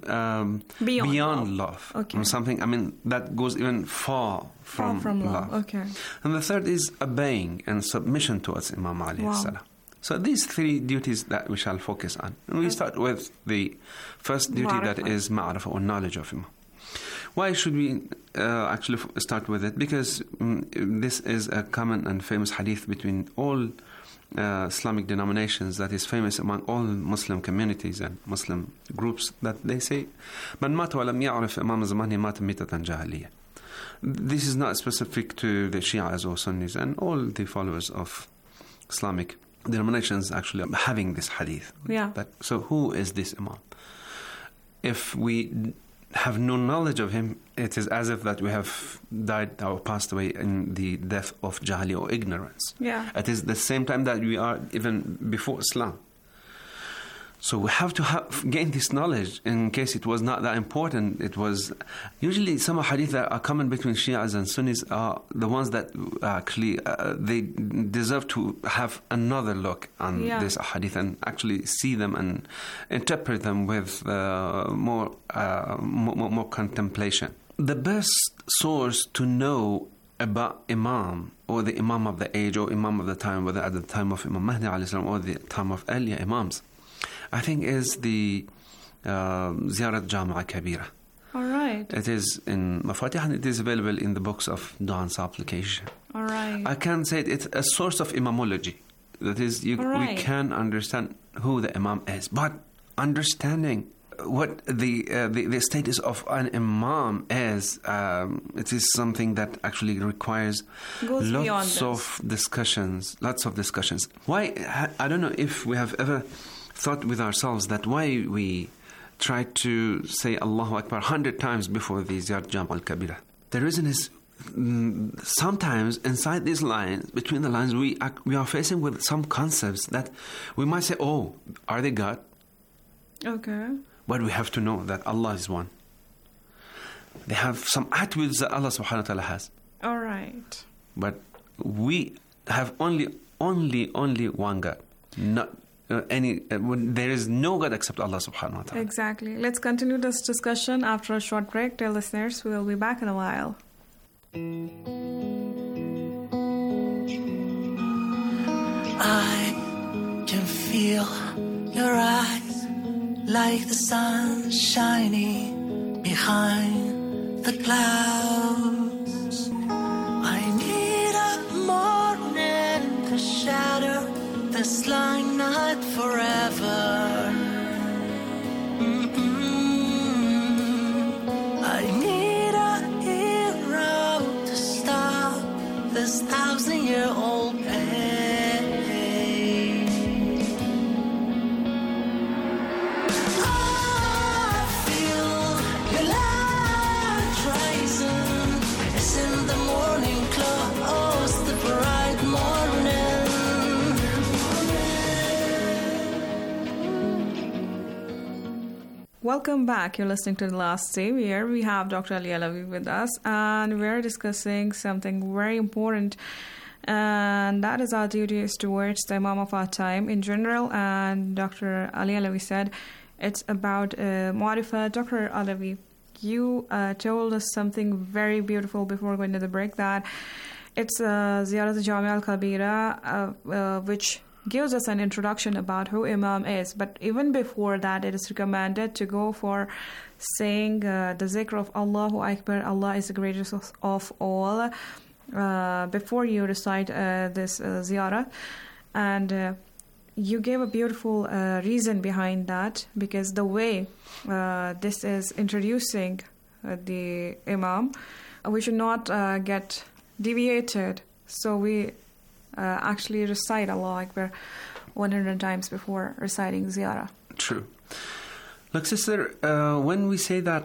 beyond love. Okay. Something, that goes even far from love. Okay. And the third is obeying and submission towards Imam alayhi salam. So these three duties that we shall focus on. And we start with the first duty that is ma'rifah, or knowledge of Imam. Why should we actually start with it? Because this is a common and famous hadith between all Islamic denominations that is famous among all Muslim communities and Muslim groups, that they say, "Man mata wa lam ya'rif imam zamani mata mitatan jahiliya." This is not specific to the Shias or Sunnis, and all the followers of Islamic denominations actually having this hadith. Yeah. So who is this Imam? If we have no knowledge of him, it is as if that we have died or passed away in the death of jahili or ignorance. Yeah. It is the same time that we are even before Islam. So we have to gain this knowledge in case it was not that important. It was usually some hadith that are common between Shias and Sunnis are the ones that actually they deserve to have another look on this hadith and actually see them and interpret them with more contemplation. The best source to know about Imam, or the Imam of the age, or Imam of the time, whether at the time of Imam Mahdi alayhi salam or the time of earlier Imams, I think is the Ziyarat Jami'a Kabira. All right. It is in Mafatih, and it is available in the books of Dua and Supplication. All right. I can say it's a source of imamology. That is, we can understand who the Imam is. But understanding what the status of an imam is, it is something that actually requires lots of discussions. Why? I don't know if we have ever thought with ourselves that why we try to say Allahu Akbar 100 times before the Ziyarah Jam' al-Kabira. The reason is sometimes inside these lines, between the lines, we are facing with some concepts that we might say, oh, are they God? Okay. But we have to know that Allah is one. They have some attributes that Allah subhanahu wa ta'ala has. All right. But we have only one God. Not there is no God except Allah subhanahu wa ta'ala. Exactly. Let's continue this discussion after a short break. Dear listeners, we will be back in a while. I can feel your eyes like the sun shining behind the clouds. I need a morning to shatter this long night forever. I need a hero to stop this 1,000-year-old pain. I feel your light rising. It's in the morning close, the bright morning. Welcome back. You're listening to The Last Day. Here we have Dr. Ali Alavi with us, and we're discussing something very important, and that is our duties towards the Imam of our time in general. And Dr. Ali Alavi said it's about Ma'rifah. Dr. Alavi, you told us something very beautiful before going to the break, that it's Ziyarat Jam' al-Kabira, which gives us an introduction about who Imam is. But even before that, it is recommended to go for saying the zikr of Allahu Akbar, Allah is the greatest of all, before you recite this ziyarah. And you gave a beautiful reason behind that, because the way this is introducing the Imam, we should not get deviated. So we actually recite Allahu Akbar 100 times before reciting ziyarah. True. Look, sister, when we say that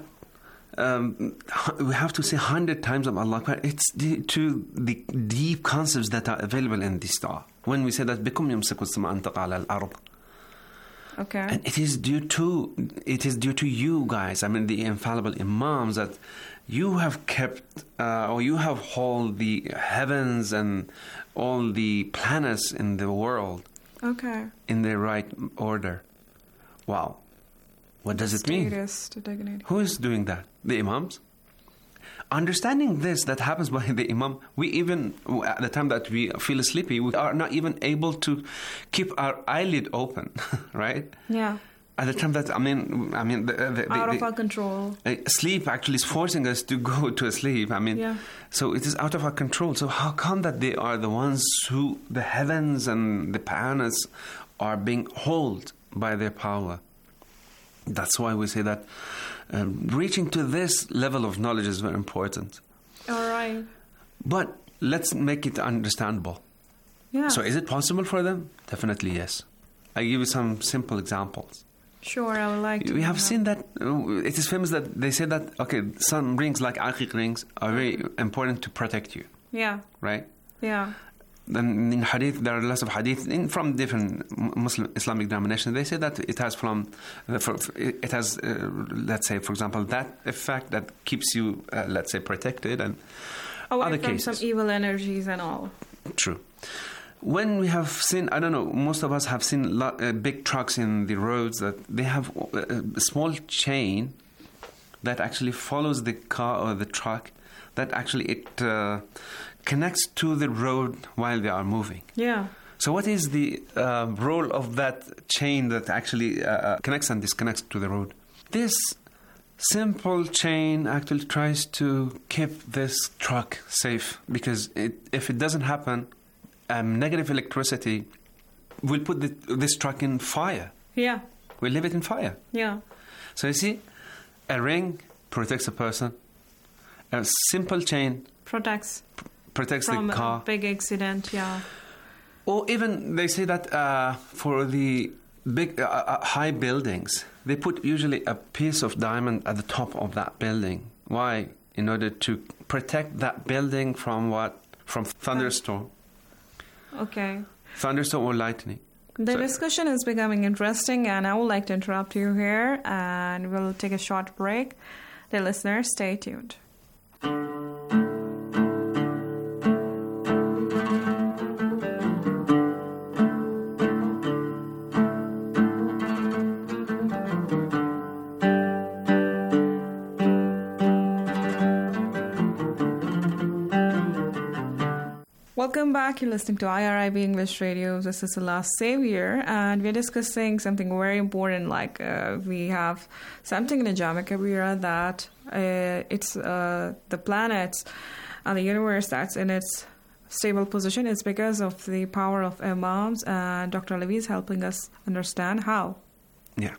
we have to say 100 times of Allah Akbar, it's due to the deep concepts that are available in this dua. When we say that بِكُمْ يُمْسِكُ السَّمَاءَ أَن تَقَعَ عَلَى الْأَرْضِ, okay, and it is due to you guys, I mean the infallible imams, that you have kept or you have held the heavens and all the planets in the world, okay, in the right order. Wow. What does it mean? Who is doing that? The imams? Understanding this, that happens by the imam, we even, at the time that we feel sleepy, we are not even able to keep our eyelid open, right? Yeah. At the time that, I mean, out of our control. Sleep actually is forcing us to go to sleep. I mean, yeah. So it is out of our control. So how come that they are the ones who, the heavens and the planets are being held by their power? That's why we say that reaching to this level of knowledge is very important. All right. But let's make it understandable. Yeah. So is it possible for them? Definitely yes. I give you some simple examples. Sure, I would like to. We have seen that it is famous that they say that, okay, some rings like aqiq rings are very important to protect you. Yeah. Right? Yeah. Then in hadith, there are lots of hadith from different Muslim Islamic denominations. They say that it has let's say, for example, that effect that keeps you, let's say, protected, and away other from cases. Some evil energies and all. True. When we have seen, I don't know, most of us have seen big trucks in the roads that they have a small chain that actually follows the car or the truck, that actually it connects to the road while they are moving. Yeah. So what is the role of that chain that actually connects and disconnects to the road? This simple chain actually tries to keep this truck safe, because if it doesn't happen, negative electricity will put this truck in fire. Yeah. Will leave it in fire. Yeah. So you see, a ring protects a person. A simple chain protects the car. A big accident, yeah. Or even they say that for the big high buildings, they put usually a piece of diamond at the top of that building. Why? In order to protect that building from what? From thunderstorm. Okay. Thunderstorm or lightning. The discussion is becoming interesting, and I would like to interrupt you here, and we'll take a short break. The listeners, stay tuned. Welcome back. You're listening to IRIB English Radio. This is the Last Savior, and we're discussing something very important. Like we have something in the Jama Kabira that it's the planets and the universe that's in its stable position. It's because of the power of Imams, and Dr. Alavi is helping us understand how. Yeah.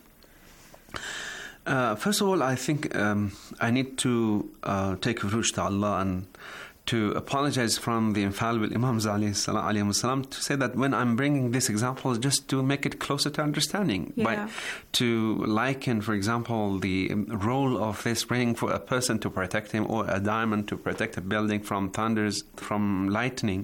First of all, I think I need to take refuge to Allah and to apologize from the infallible Imams alayhi to say that when I'm bringing this example, just to make it closer to understanding, to liken, for example, the role of this ring for a person to protect him, or a diamond to protect a building from thunders, from lightning,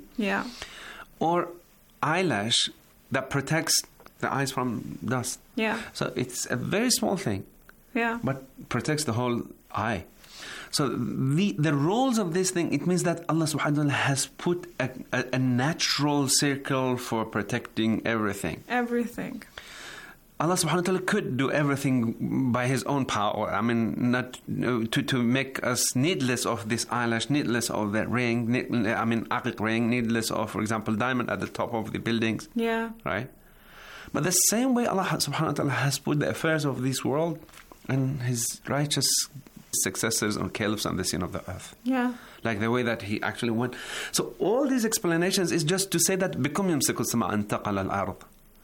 or eyelash that protects the eyes from dust. So it's a very small thing, but protects the whole eye. So the roles of this thing, it means that Allah subhanahu wa ta'ala has put a natural circle for protecting everything. Everything. Allah subhanahu wa ta'ala could do everything by His own power. I mean, not to make us needless of this eyelash, needless of that ring, aqiq ring, needless of, for example, diamond at the top of the buildings. Right? But the same way Allah subhanahu wa ta'ala has put the affairs of this world and His righteous successors or caliphs on the scene of the earth. Like the way that he actually went. So all these explanations is just to say that بِكُمْ يَمْسِكُ السَّمَاءَ أَن تَقَلَ الْأَرْض.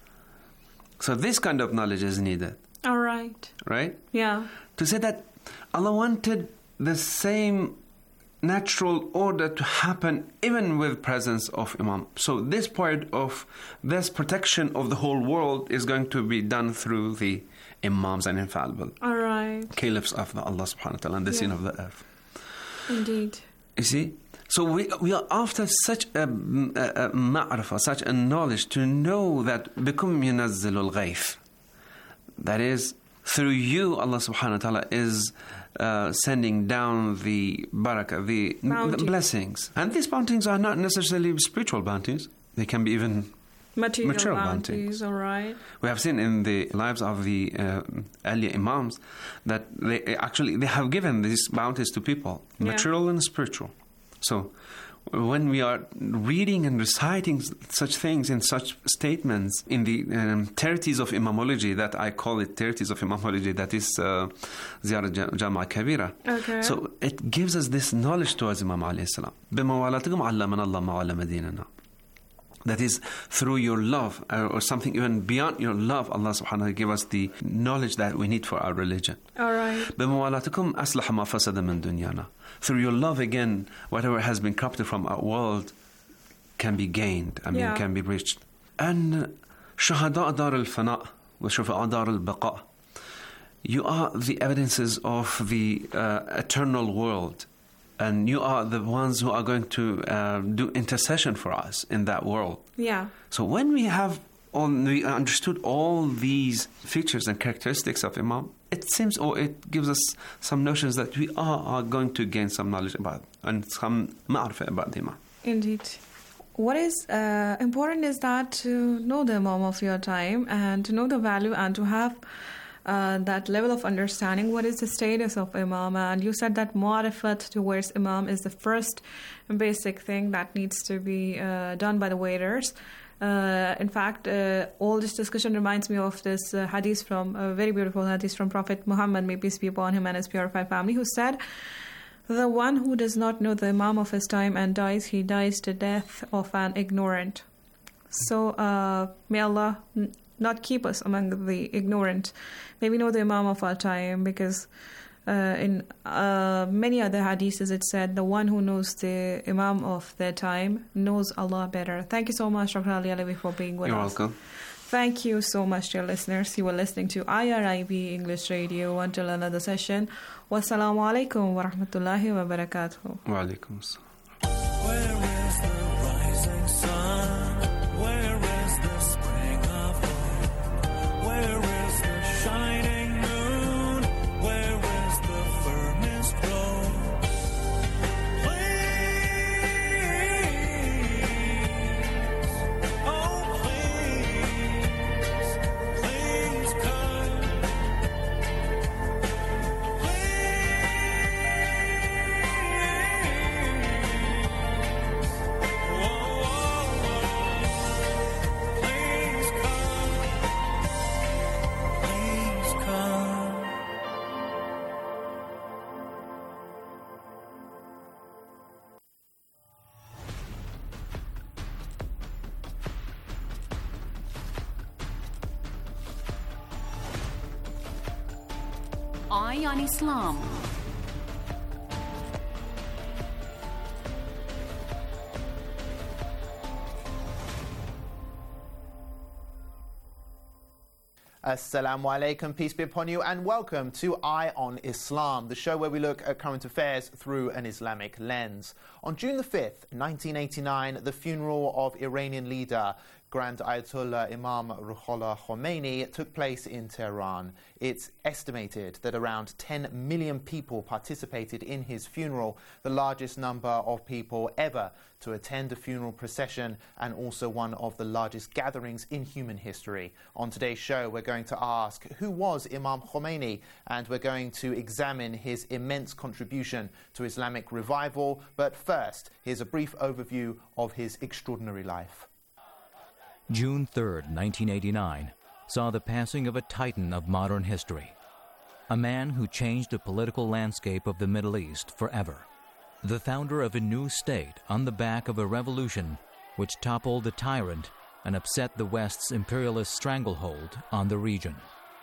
So this kind of knowledge is needed. All right. Right? Yeah. To say that Allah wanted the same natural order to happen even with presence of Imam. So this part of this protection of the whole world is going to be done through the Imams and infallible caliphs of Allah subhanahu wa ta'ala on the scene of the earth. Indeed. You see? So we are after such a ma'rifah, such a knowledge to know that بِكُمْ يُنَزِّلُ الْغَيْثِ. That is, through you Allah subhanahu wa ta'ala is sending down the barakah, the blessings. And these bounties are not necessarily spiritual bounties. They can be even material bounties. All right. We have seen in the lives of the earlier Imams that they have given these bounties to people, material and spiritual. So when we are reading and reciting such things in such statements in the 30s of Imamology, that I call it 30s of Imamology, that is Ziyarah Jama Kabira. Okay. So it gives us this knowledge towards Imam alayhi salam. بِمَوَالَاتِكُمْ عَلَّمَنَ اللَّهُ مَوَالَ مَدِينَنَا. That is, through your love, or something even beyond your love, Allah subhanahu wa ta'ala give us the knowledge that we need for our religion. All right. بِمَوَالَاتِكُمْ أَصْلَحَ مَا فَسَدَ مِن دُنْيَانَا. Through your love, again, whatever has been corrupted from our world can be gained, can be reached. And شهداء دار الفناء وشفعاء دار البقاء. You are the evidences of the eternal world. And you are the ones who are going to do intercession for us in that world. So when we understood all these features and characteristics of Imam, it seems, or it gives us some notions that we are going to gain some knowledge about and some ma'rifah about the Imam. Indeed. What is important is that to know the Imam of your time and to know the value and to have that level of understanding. What is the status of Imam? And you said that ma'rifat towards Imam is the first basic thing that needs to be done by the waiters. In fact, all this discussion reminds me of this hadith from a very beautiful hadith from Prophet Muhammad, may peace be upon him and his purified family, who said, "The one who does not know the Imam of his time and dies, he dies the death of an ignorant." So may Allah not keep us among the ignorant. May we know the Imam of our time, because in many other hadiths it said, the one who knows the Imam of their time knows Allah better. Thank you so much, Dr. Ali Alavi, for being with us. You're welcome. Thank you so much, dear listeners. You were listening to IRIB English Radio. Until another session, wassalamu alaikum wa rahmatullahi wa barakatuh. Wa alaikum assalam. Where is the rising sun? Where is the spring of hope? Where is the shining moon? Where is the firmest road? Please, oh please, please come. Eye on Islam. Assalamu alaikum, peace be upon you, and welcome to Eye on Islam, the show where we look at current affairs through an Islamic lens. On June the 5th, 1989, the funeral of Iranian leader Grand Ayatollah Imam Ruhollah Khomeini took place in Tehran. It's estimated that around 10 million people participated in his funeral, the largest number of people ever to attend a funeral procession, and also one of the largest gatherings in human history. On today's show, we're going to ask, who was Imam Khomeini? And we're going to examine his immense contribution to Islamic revival. But first, here's a brief overview of his extraordinary life. June 3rd, 1989, saw the passing of a titan of modern history, a man who changed the political landscape of the Middle East forever, the founder of a new state on the back of a revolution which toppled the tyrant and upset the West's imperialist stranglehold on the region.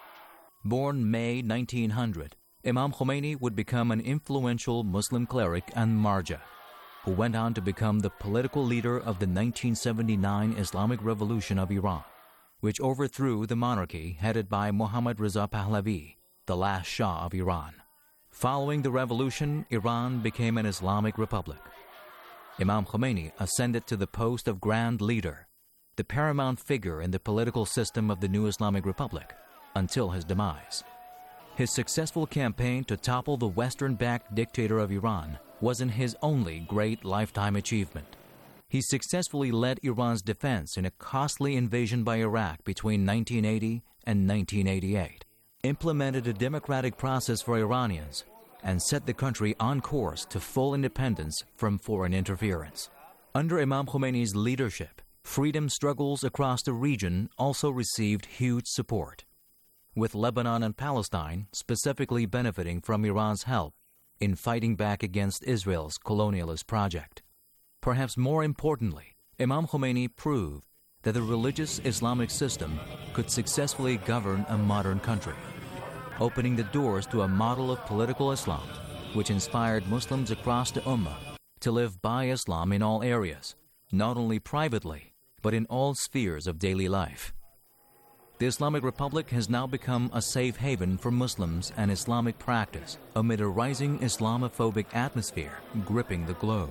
Born May 1900, Imam Khomeini would become an influential Muslim cleric and marja, who went on to become the political leader of the 1979 Islamic Revolution of Iran, which overthrew the monarchy headed by Mohammad Reza Pahlavi, the last Shah of Iran. Following the revolution, Iran became an Islamic republic. Imam Khomeini ascended to the post of Grand Leader, the paramount figure in the political system of the new Islamic Republic, until his demise. His successful campaign to topple the Western-backed dictator of Iran wasn't his only great lifetime achievement. He successfully led Iran's defense in a costly invasion by Iraq between 1980 and 1988, implemented a democratic process for Iranians, and set the country on course to full independence from foreign interference. Under Imam Khomeini's leadership, freedom struggles across the region also received huge support, with Lebanon and Palestine specifically benefiting from Iran's help in fighting back against Israel's colonialist project. Perhaps more importantly, Imam Khomeini proved that the religious Islamic system could successfully govern a modern country, opening the doors to a model of political Islam which inspired Muslims across the Ummah to live by Islam in all areas, not only privately, but in all spheres of daily life. The Islamic Republic has now become a safe haven for Muslims and Islamic practice amid a rising Islamophobic atmosphere gripping the globe.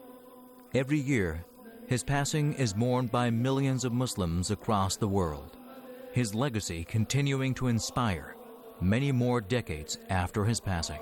Every year, his passing is mourned by millions of Muslims across the world, his legacy continuing to inspire many more decades after his passing.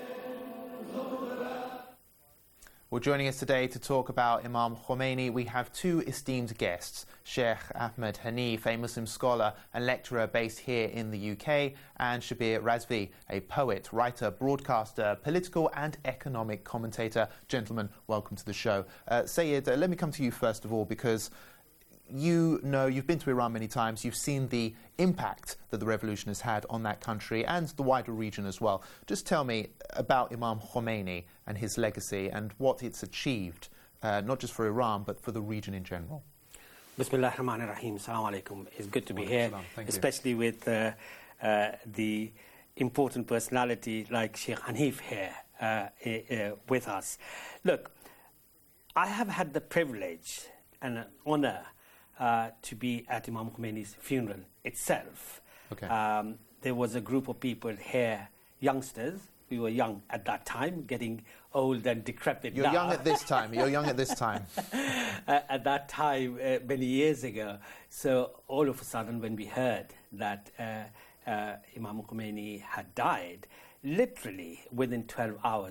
Well, joining us today to talk about Imam Khomeini, we have two esteemed guests, Sheikh Ahmed Hanif, a Muslim scholar and lecturer based here in the UK, and Shabir Razvi, a poet, writer, broadcaster, political and economic commentator. Gentlemen, welcome to the show. Sayyid, let me come to you first of all, because you know, you've been to Iran many times, you've seen the impact that the revolution has had on that country and the wider region as well. Just tell me about Imam Khomeini and his legacy and what it's achieved, not just for Iran, but for the region in general. Bismillah ar-Rahman ar-Rahim. Assalamu alaikum. It's good to be here, Thank especially with the important personality like Sheikh Hanif here with us. Look, I have had the privilege and an honor to be at Imam Khomeini's funeral itself. Okay. There was a group of people here, youngsters. We were young at that time, getting old and decrepit You're now. young at this time. You're young at this time. At that time, many years ago. So all of a sudden, when we heard that Imam Khomeini had died, literally within 12 hours,